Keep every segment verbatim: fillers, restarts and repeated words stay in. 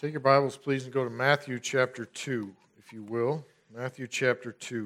Take your Bibles, please, and go to Matthew chapter two, if you will. Matthew chapter two.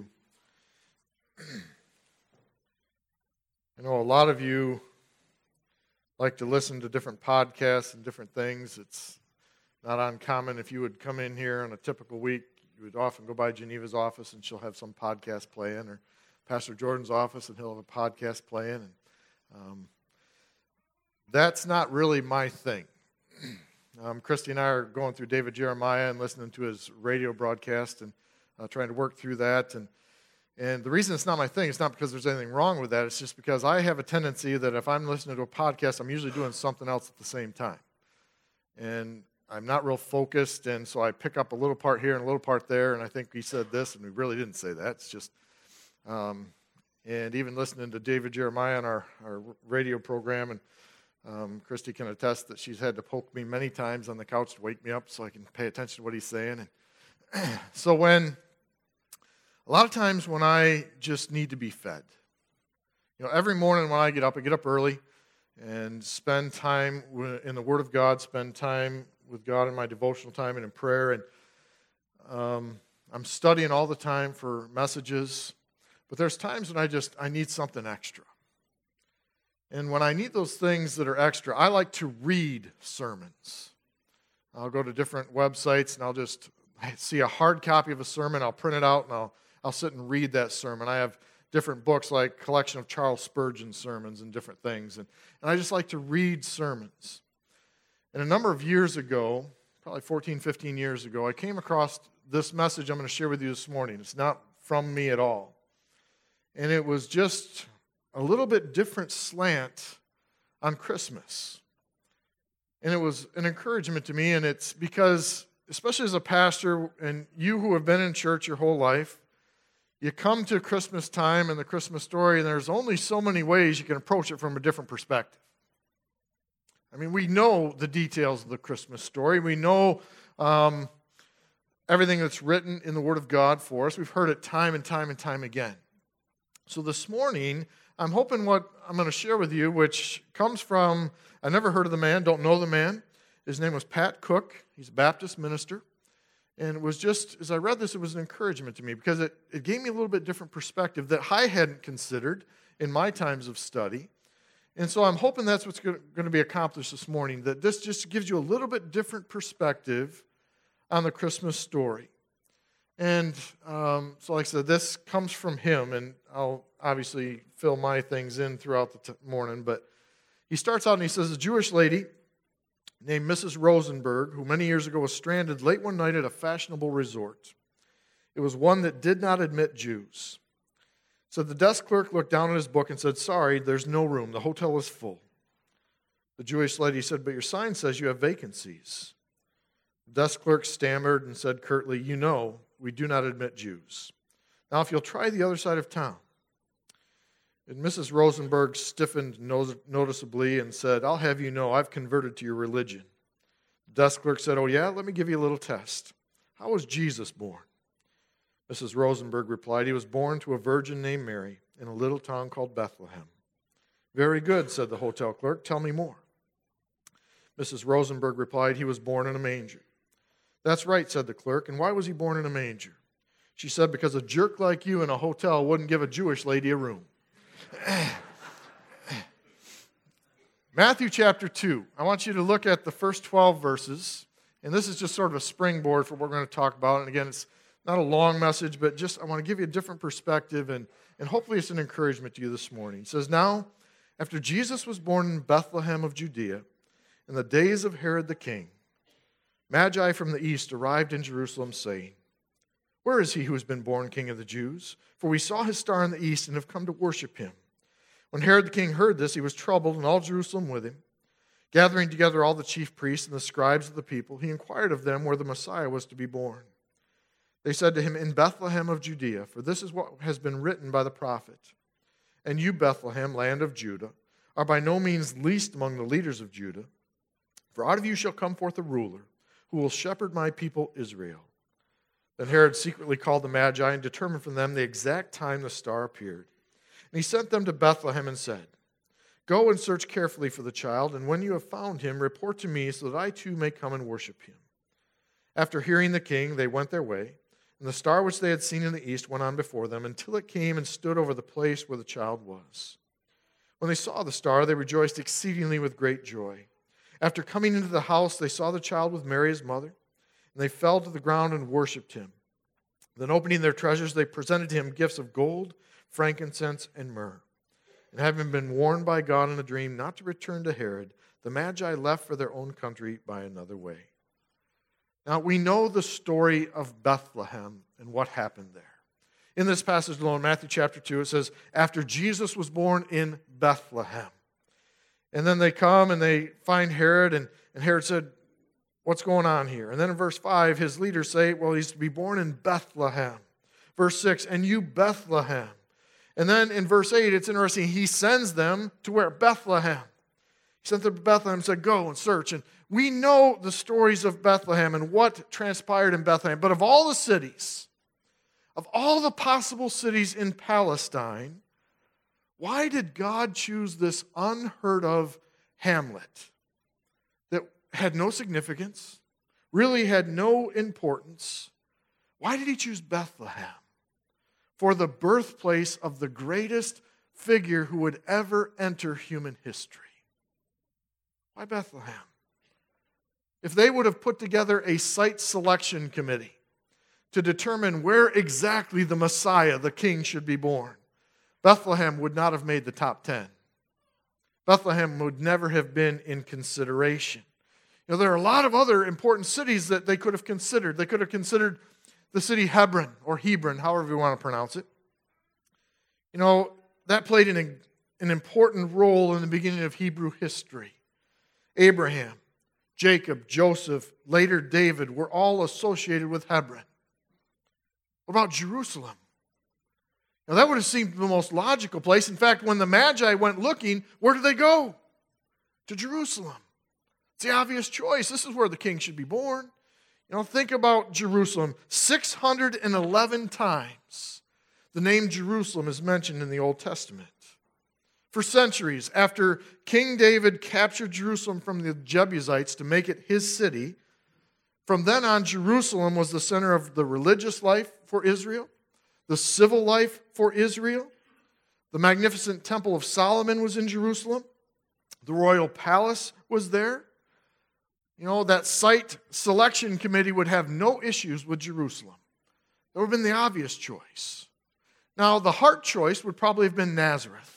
I know a lot of you like to listen to different podcasts and different things. It's not uncommon if you would come in here on a typical week. You would often go by Geneva's office and she'll have some podcast playing, or Pastor Jordan's office and he'll have a podcast playing. And um, that's not really my thing. Um, Christy and I are going through David Jeremiah and listening to his radio broadcast and uh, trying to work through that. And and the reason it's not my thing, it's not because there's anything wrong with that. It's just because I have a tendency that if I'm listening to a podcast, I'm usually doing something else at the same time. And I'm not real focused, and so I pick up a little part here and a little part there, and I think he said this, and we really didn't say that. It's just, um, and even listening to David Jeremiah on our, our radio program, and Um, Christy can attest that she's had to poke me many times on the couch to wake me up so I can pay attention to what he's saying. And so when, a lot of times when I just need to be fed, you know, every morning when I get up, I get up early and spend time in the Word of God, spend time with God in my devotional time and in prayer. And um, I'm studying all the time for messages, but there's times when I just, I need something extra. And when I need those things that are extra, I like to read sermons. I'll go to different websites and I'll just see a hard copy of a sermon, I'll print it out and I'll I'll sit and read that sermon. I have different books like collection of Charles Spurgeon sermons and different things. And, and I just like to read sermons. And a number of years ago, probably fourteen, fifteen years ago, I came across this message I'm going to share with you this morning. It's not from me at all. And it was just a little bit different slant on Christmas. And it was an encouragement to me, and it's because, especially as a pastor, and you who have been in church your whole life, you come to Christmas time and the Christmas story, and there's only so many ways you can approach it from a different perspective. I mean, we know the details of the Christmas story. We know um, everything that's written in the Word of God for us. We've heard it time and time and time again. So this morning, I'm hoping what I'm going to share with you, which comes from, I never heard of the man, don't know the man. His name was Pat Cook. He's a Baptist minister. And it was just, as I read this, it was an encouragement to me because it, it gave me a little bit different perspective that I hadn't considered in my times of study. And so I'm hoping that's what's going to be accomplished this morning, that this just gives you a little bit different perspective on the Christmas story. And um, so like I said, this comes from him, and I'll obviously fill my things in throughout the t- morning. But he starts out and he says, a Jewish lady named Missus Rosenberg, who many years ago was stranded late one night at a fashionable resort. It was one that did not admit Jews. So the desk clerk looked down at his book and said, sorry, there's no room. The hotel is full. The Jewish lady said, but your sign says you have vacancies. The desk clerk stammered and said curtly, you know, we do not admit Jews. Now, if you'll try the other side of town. And Missus Rosenberg stiffened noticeably and said, I'll have you know, I've converted to your religion. The desk clerk said, oh yeah, let me give you a little test. How was Jesus born? Missus Rosenberg replied, he was born to a virgin named Mary in a little town called Bethlehem. Very good, said the hotel clerk. Tell me more. Missus Rosenberg replied, he was born in a manger. That's right, said the clerk. And why was he born in a manger? She said, because a jerk like you in a hotel wouldn't give a Jewish lady a room. Matthew chapter two. I want you to look at the first twelve verses. And this is just sort of a springboard for what we're going to talk about. And again, it's not a long message, but just I want to give you a different perspective. And, and hopefully it's an encouragement to you this morning. It says, now, after Jesus was born in Bethlehem of Judea, in the days of Herod the king, Magi from the east arrived in Jerusalem, saying, where is he who has been born King of the Jews? For we saw his star in the east and have come to worship him. When Herod the king heard this, he was troubled, and all Jerusalem with him. Gathering together all the chief priests and the scribes of the people, he inquired of them where the Messiah was to be born. They said to him, in Bethlehem of Judea, for this is what has been written by the prophet. And you, Bethlehem, land of Judah, are by no means least among the leaders of Judah. For out of you shall come forth a ruler, who will shepherd my people Israel. Then Herod secretly called the Magi and determined from them the exact time the star appeared. And he sent them to Bethlehem and said, go and search carefully for the child, and when you have found him, report to me so that I too may come and worship him. After hearing the king, they went their way, and the star which they had seen in the east went on before them until it came and stood over the place where the child was. When they saw the star, they rejoiced exceedingly with great joy. After coming into the house, they saw the child with Mary his mother, and they fell to the ground and worshipped him. Then opening their treasures, they presented to him gifts of gold, frankincense, and myrrh. And having been warned by God in a dream not to return to Herod, the Magi left for their own country by another way. Now, we know the story of Bethlehem and what happened there. In this passage alone, Matthew chapter two, it says, after Jesus was born in Bethlehem. And then they come and they find Herod, and, and Herod said, what's going on here? And then in verse five, his leaders say, well, he's to be born in Bethlehem. Verse six, and you Bethlehem. And then in verse eight, it's interesting, he sends them to where? Bethlehem. He sent them to Bethlehem and said, go and search. And we know the stories of Bethlehem and what transpired in Bethlehem. But of all the cities, of all the possible cities in Palestine, why did God choose this unheard of hamlet that had no significance, really had no importance? Why did he choose Bethlehem for the birthplace of the greatest figure who would ever enter human history? Why Bethlehem? If they would have put together a site selection committee to determine where exactly the Messiah, the King, should be born, Bethlehem would not have made the top ten. Bethlehem would never have been in consideration. You know, there are a lot of other important cities that they could have considered. They could have considered the city Hebron, or Hebron, however you want to pronounce it. You know, that played an, an important role in the beginning of Hebrew history. Abraham, Jacob, Joseph, later David were all associated with Hebron. What about Jerusalem? Now that would have seemed the most logical place. In fact, when the Magi went looking, where did they go? To Jerusalem. It's the obvious choice. This is where the king should be born. You know, think about Jerusalem. six hundred eleven times the name Jerusalem is mentioned in the Old Testament. For centuries, after King David captured Jerusalem from the Jebusites to make it his city, from then on, Jerusalem was the center of the religious life for Israel, the civil life for Israel. The magnificent Temple of Solomon was in Jerusalem. The royal palace was there. You know, that site selection committee would have no issues with Jerusalem. That would have been the obvious choice. Now, the heart choice would probably have been Nazareth,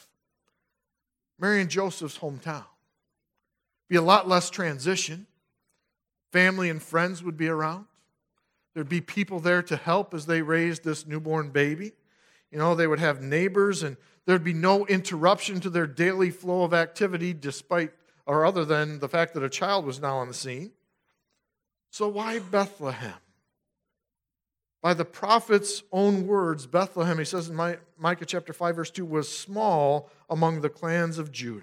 Mary and Joseph's hometown. Be a lot less transition. Family and friends would be around. There'd be people there to help as they raised this newborn baby. You know, they would have neighbors, and there'd be no interruption to their daily flow of activity despite or other than the fact that a child was now on the scene. So why Bethlehem? By the prophet's own words, Bethlehem, he says in Micah chapter five, verse two, was small among the clans of Judah.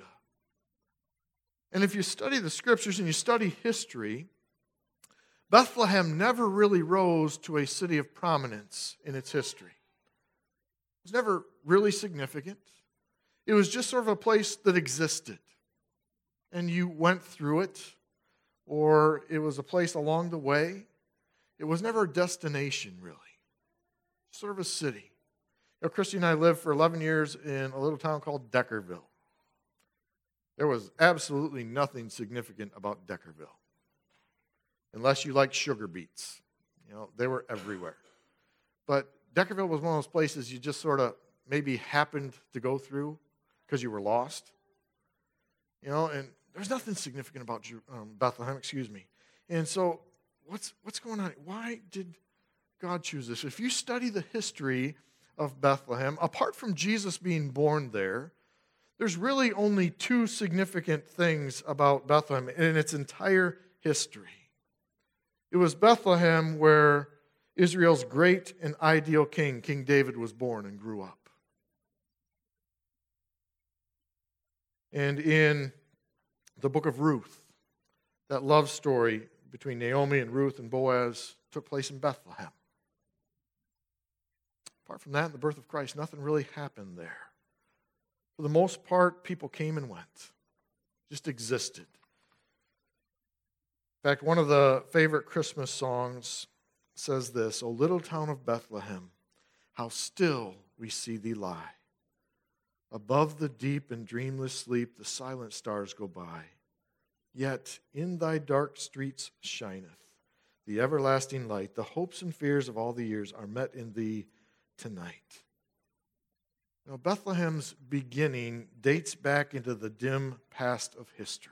And if you study the scriptures and you study history, Bethlehem never really rose to a city of prominence in its history. It was never really significant. It was just sort of a place that existed. And you went through it, or it was a place along the way. It was never a destination, really. Sort of a city. You know, Christy and I lived for eleven years in a little town called Deckerville. There was absolutely nothing significant about Deckerville. Unless you like sugar beets. You know, they were everywhere. But Deckerville was one of those places you just sort of maybe happened to go through because you were lost. You know, and there's nothing significant about um, Bethlehem, excuse me. And so, what's what's going on? Why did God choose this? If you study the history of Bethlehem, apart from Jesus being born there, there's really only two significant things about Bethlehem in its entire history. It was Bethlehem where Israel's great and ideal king, King David, was born and grew up. And in the book of Ruth, that love story between Naomi and Ruth and Boaz took place in Bethlehem. Apart from that, the birth of Christ, nothing really happened there. For the most part, people came and went, just existed. In fact, one of the favorite Christmas songs says this, "O little town of Bethlehem, how still we see thee lie. Above the deep and dreamless sleep, the silent stars go by. Yet in thy dark streets shineth the everlasting light. The hopes and fears of all the years are met in thee tonight." Now, Bethlehem's beginning dates back into the dim past of history.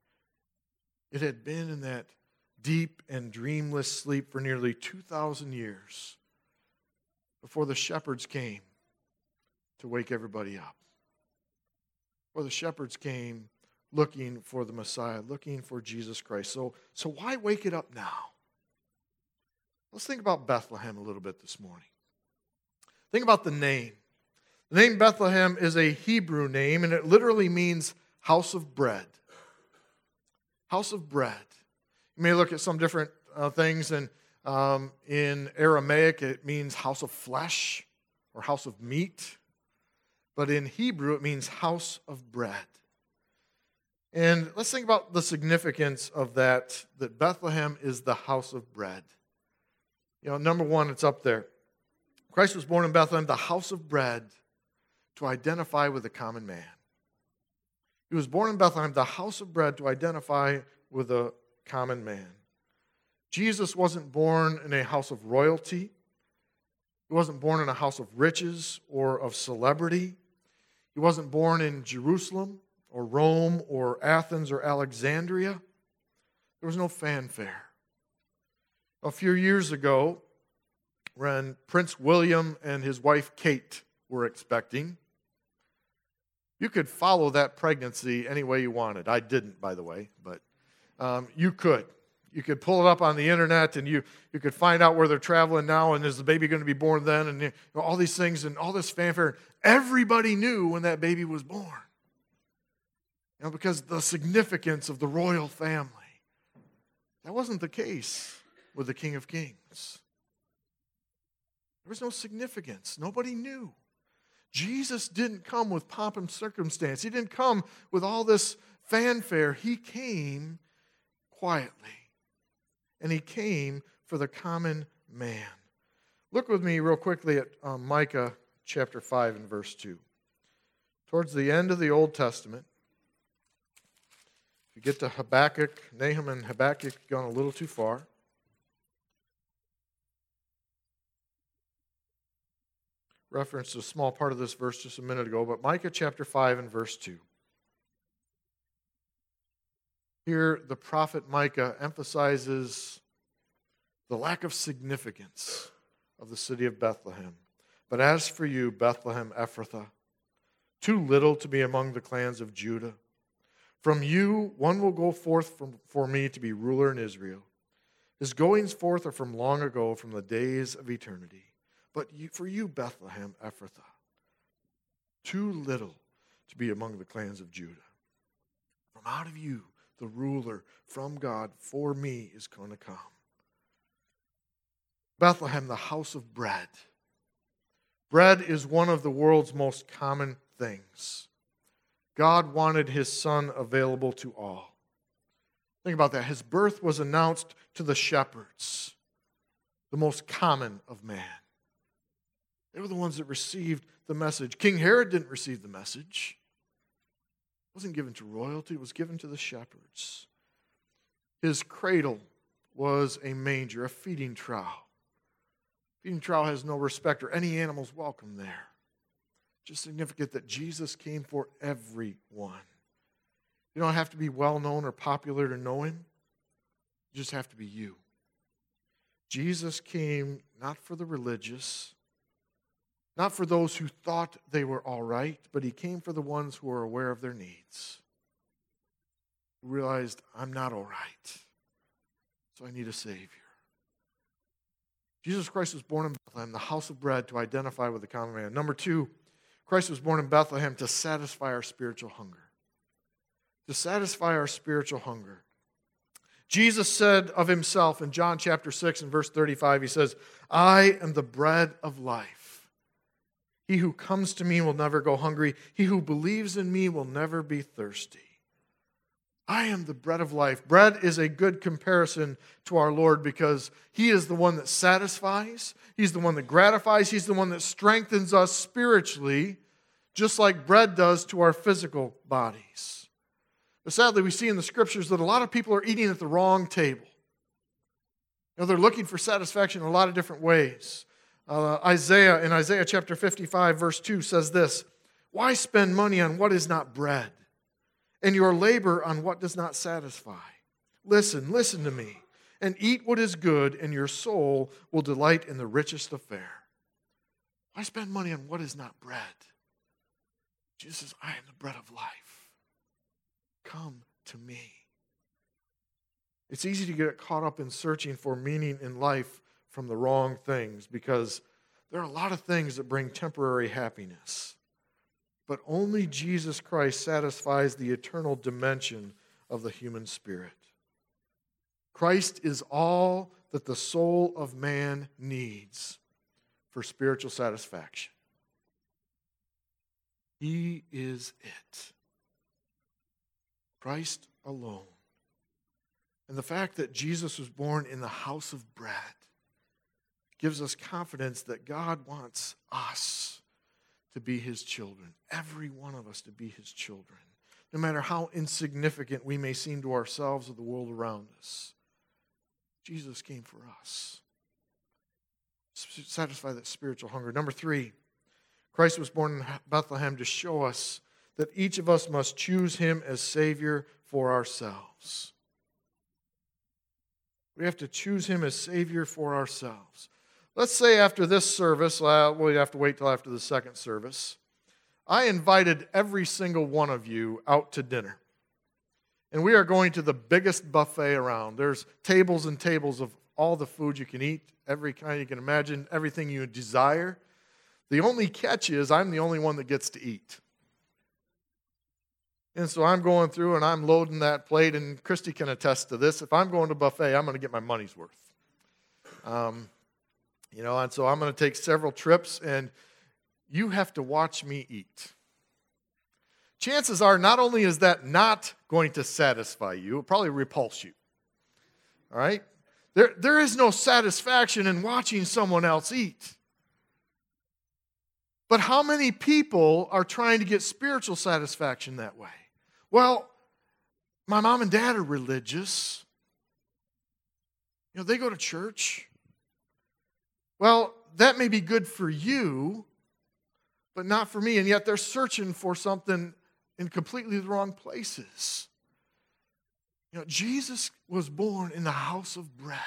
It had been in that deep and dreamless sleep for nearly two thousand years before the shepherds came to wake everybody up. Before the shepherds came looking for the Messiah, looking for Jesus Christ. So, so why wake it up now? Let's think about Bethlehem a little bit this morning. Think about the name. The name Bethlehem is a Hebrew name, and it literally means house of bread. House of bread. You may look at some different uh, things, and um, in Aramaic it means house of flesh or house of meat. But in Hebrew it means house of bread. And let's think about the significance of that, that Bethlehem is the house of bread. You know, number one, it's up there. Christ was born in Bethlehem, the house of bread, to identify with the common man. He was born in Bethlehem, the house of bread, to identify with the common man. Jesus wasn't born in a house of royalty. He wasn't born in a house of riches or of celebrity. He wasn't born in Jerusalem or Rome or Athens or Alexandria. There was no fanfare. A few years ago, when Prince William and his wife Kate were expecting, you could follow that pregnancy any way you wanted. I didn't, by the way, but um, you could. You could pull it up on the internet, and you, you could find out where they're traveling now, and is the baby going to be born then, and you know, all these things and all this fanfare. Everybody knew when that baby was born. You know, because the significance of the royal family. That wasn't the case with the King of Kings. There was no significance. Nobody knew. Jesus didn't come with pomp and circumstance. He didn't come with all this fanfare. He came quietly. And he came for the common man. Look with me real quickly at um, Micah chapter five and verse two. Towards the end of the Old Testament, if you get to Habakkuk, Nahum and Habakkuk have gone a little too far. Referenced a small part of this verse just a minute ago, but Micah chapter five and verse two. Here, the prophet Micah emphasizes the lack of significance of the city of Bethlehem. But as for you, Bethlehem Ephrathah, too little to be among the clans of Judah, from you one will go forth from, for me to be ruler in Israel. His goings forth are from long ago, from the days of eternity. But you, for you, Bethlehem Ephrathah, too little to be among the clans of Judah. From out of you, the ruler from God for me is going to come. Bethlehem, the house of bread. Bread is one of the world's most common things. God wanted his son available to all. Think about that. His birth was announced to the shepherds, the most common of man. They were the ones that received the message. King Herod didn't receive the message. It wasn't given to royalty, it was given to the shepherds. His cradle was a manger, a feeding trough. Feeding trough has no respect or any animals welcome there. Just significant that Jesus came for everyone. You don't have to be well known or popular to know him. You just have to be you. Jesus came not for the religious, not for those who thought they were all right, but he came for the ones who are aware of their needs. Who realized, I'm not all right, so I need a Savior. Jesus Christ was born in Bethlehem, the house of bread, to identify with the common man. Number two, Christ was born in Bethlehem to satisfy our spiritual hunger. To satisfy our spiritual hunger. Jesus said of himself in John chapter six and verse thirty-five, he says, I am the bread of life. He who comes to me will never go hungry. He who believes in me will never be thirsty. I am the bread of life. Bread is a good comparison to our Lord because He is the one that satisfies. He's the one that gratifies. He's the one that strengthens us spiritually, just like bread does to our physical bodies. But sadly, we see in the Scriptures that a lot of people are eating at the wrong table. You know, they're looking for satisfaction in a lot of different ways. Uh, Isaiah, in Isaiah chapter fifty-five, verse two says this, "Why spend money on what is not bread, and your labor on what does not satisfy? Listen, listen to me, and eat what is good, and your soul will delight in the richest of fare." Why spend money on what is not bread? Jesus says, I am the bread of life. Come to me. It's easy to get caught up in searching for meaning in life from the wrong things because there are a lot of things that bring temporary happiness. But only Jesus Christ satisfies the eternal dimension of the human spirit. Christ is all that the soul of man needs for spiritual satisfaction. He is it. Christ alone. And the fact that Jesus was born in the house of bread gives us confidence that God wants us to be His children. Every one of us to be His children. No matter how insignificant we may seem to ourselves or the world around us. Jesus came for us. Satisfy that spiritual hunger. Number three, Christ was born in Bethlehem to show us that each of us must choose Him as Savior for ourselves. We have to choose Him as Savior for ourselves. Let's say after this service, well, we have to wait till after the second service, I invited every single one of you out to dinner. And we are going to the biggest buffet around. There's tables and tables of all the food you can eat, every kind you can imagine, everything you desire. The only catch is I'm the only one that gets to eat. And so I'm going through and I'm loading that plate, and Christy can attest to this. If I'm going to a buffet, I'm going to get my money's worth. Um, you know, and so I'm going to take several trips, and you have to watch me eat. Chances are, not only is that not going to satisfy you, it'll probably repulse you. All right? There, there is no satisfaction in watching someone else eat. But how many people are trying to get spiritual satisfaction that way? Well, my mom and dad are religious. You know, they go to church. Well, that may be good for you, but not for me. And yet they're searching for something in completely the wrong places. You know, Jesus was born in the house of bread.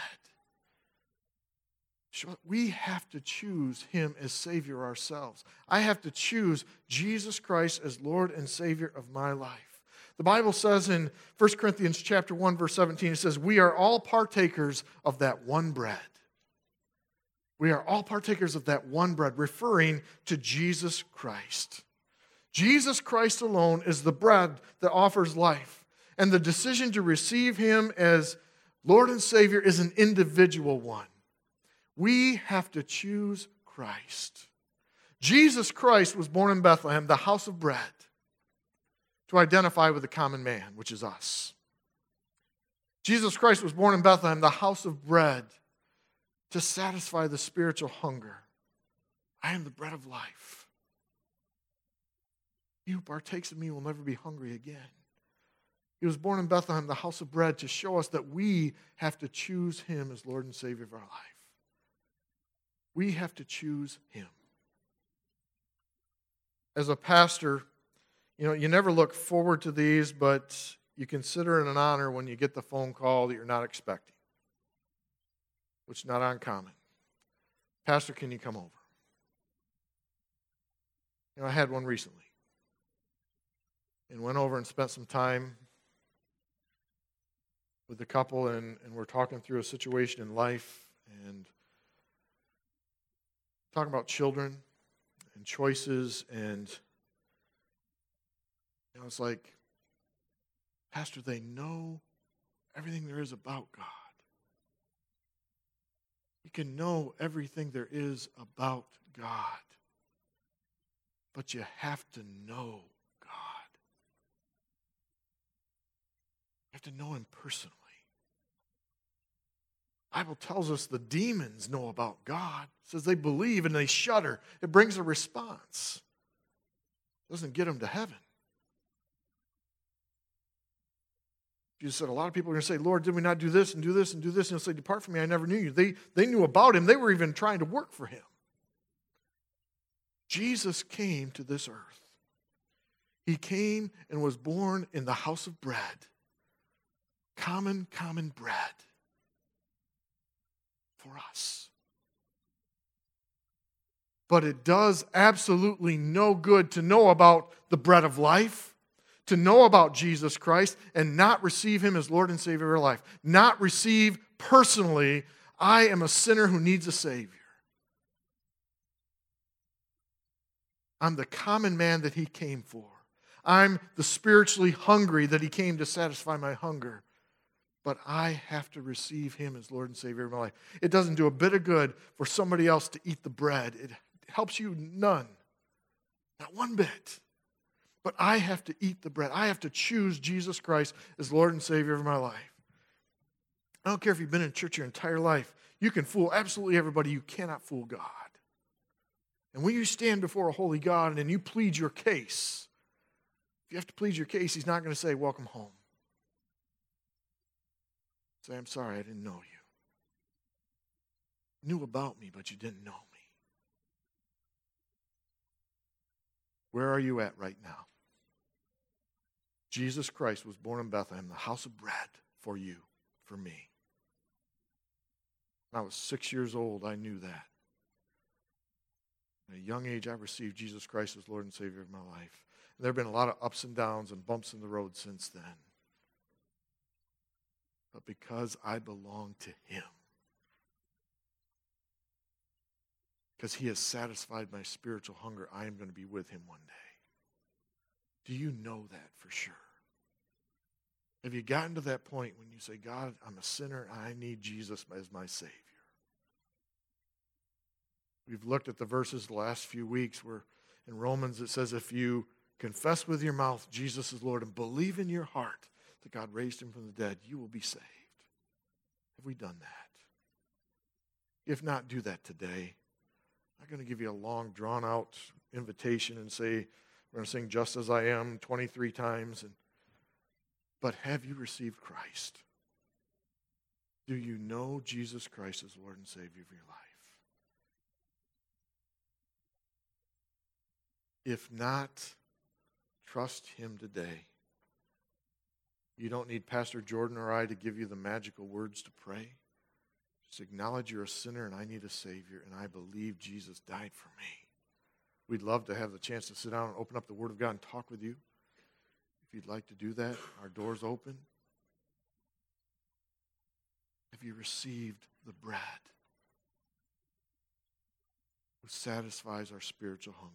We have to choose Him as Savior ourselves. I have to choose Jesus Christ as Lord and Savior of my life. The Bible says in First Corinthians chapter one, verse seventeen, it says, we are all partakers of that one bread. We are all partakers of that one bread, referring to Jesus Christ. Jesus Christ alone is the bread that offers life. And the decision to receive Him as Lord and Savior is an individual one. We have to choose Christ. Jesus Christ was born in Bethlehem, the house of bread, to identify with the common man, which is us. Jesus Christ was born in Bethlehem, the house of bread, to satisfy the spiritual hunger. I am the bread of life. He who partakes of me will never be hungry again. He was born in Bethlehem, the house of bread, to show us that we have to choose Him as Lord and Savior of our life. We have to choose Him. As a pastor, you know, you never look forward to these, but you consider it an honor when you get the phone call that you're not expecting, which is not uncommon. Pastor, can you come over? You know, I had one recently and went over and spent some time with the couple, and, and we're talking through a situation in life and talking about children and choices, and you know, it's like, Pastor, they know everything there is about God. You can know everything there is about God, but you have to know God. have to know him personally. The Bible tells us the demons know about God. It says they believe and they shudder. It brings a response. It doesn't get them to heaven. Jesus said, a lot of people are going to say, Lord, did we not do this and do this and do this? And he'll say, depart from me, I never knew you. They, they knew about him. They were even trying to work for him. Jesus came to this earth. He came and was born in the house of bread. Common, common bread for us. But it does absolutely no good to know about the bread of life, to know about Jesus Christ, and not receive him as Lord and Savior of our life. Not receive personally, I am a sinner who needs a Savior. I'm the common man that he came for. I'm the spiritually hungry that he came to satisfy my hunger. But I have to receive him as Lord and Savior of my life. It doesn't do a bit of good for somebody else to eat the bread. It helps you none. Not one bit. But I have to eat the bread. I have to choose Jesus Christ as Lord and Savior of my life. I don't care if you've been in church your entire life. You can fool absolutely everybody. You cannot fool God. And when you stand before a holy God and you plead your case, if you have to plead your case, he's not going to say, welcome home. Say, I'm sorry, I didn't know you. You knew about me, but you didn't know me. Where are you at right now? Jesus Christ was born in Bethlehem, the house of bread for you, for me. When I was six years old, I knew that. At a young age, I received Jesus Christ as Lord and Savior of my life. And there have been a lot of ups and downs and bumps in the road since then. But because I belong to him, because he has satisfied my spiritual hunger, I am going to be with him one day. Do you know that for sure? Have you gotten to that point when you say, God, I'm a sinner and I need Jesus as my Savior? We've looked at the verses the last few weeks where in Romans it says, if you confess with your mouth Jesus is Lord and believe in your heart that God raised him from the dead, you will be saved. Have we done that? If not, do that today. I'm not going to give you a long, drawn-out invitation and say, we're going to sing Just As I Am twenty-three times. And, but have you received Christ? Do you know Jesus Christ as Lord and Savior of your life? If not, trust him today. You don't need Pastor Jordan or I to give you the magical words to pray. Just acknowledge you're a sinner and I need a Savior, and I believe Jesus died for me. We'd love to have the chance to sit down and open up the Word of God and talk with you. If you'd like to do that, our door's open. Have you received the bread who satisfies our spiritual hunger?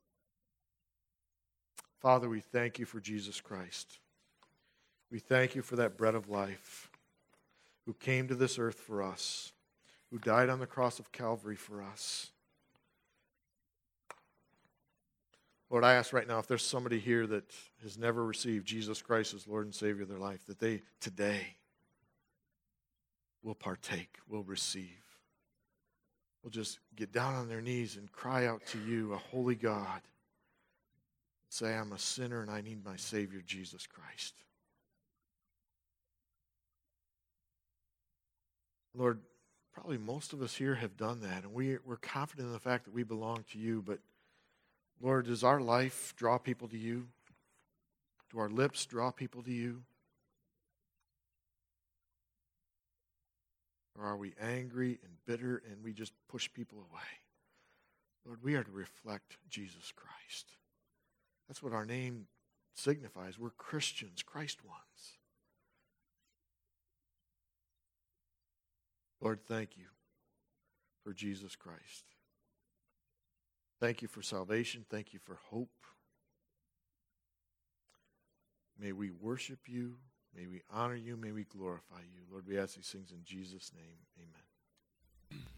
Father, we thank you for Jesus Christ. We thank you for that bread of life who came to this earth for us, who died on the cross of Calvary for us. Lord, I ask right now if there's somebody here that has never received Jesus Christ as Lord and Savior of their life, that they today will partake, will receive, will just get down on their knees and cry out to you, a holy God. Say, I'm a sinner and I need my Savior, Jesus Christ. Lord, probably most of us here have done that, and we, we're confident in the fact that we belong to you, but Lord, does our life draw people to you? Do our lips draw people to you? Or are we angry and bitter and we just push people away? Lord, we are to reflect Jesus Christ. That's what our name signifies. We're Christians, Christ ones. Lord, thank you for Jesus Christ. Thank you for salvation. Thank you for hope. May we worship you. May we honor you. May we glorify you. Lord, we ask these things in Jesus' name. Amen.